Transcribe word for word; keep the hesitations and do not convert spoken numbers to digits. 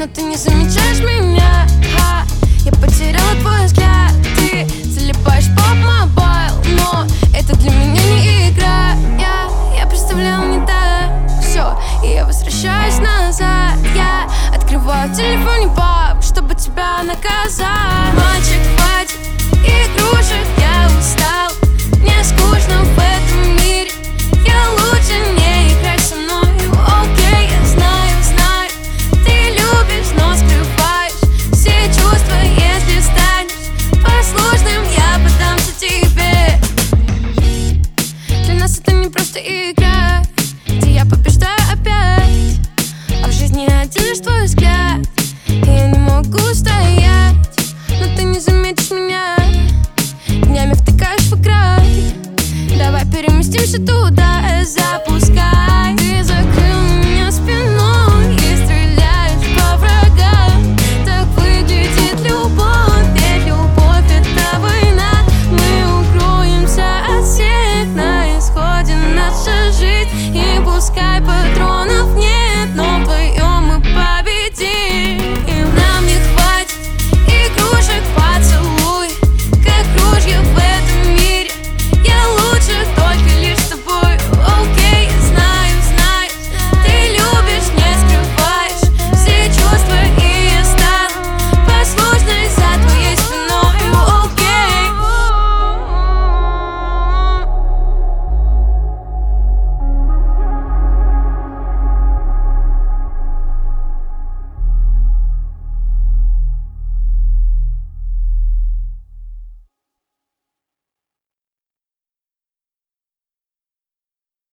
но ты не замечаешь меня. Ха, я потеряла твой взгляд. Ты залипаешь по мобайл, но это для меня не игра. Я, я представлял не так. Все, и я возвращаюсь назад. Я открываю в телефоне пап, чтобы тебя наказать.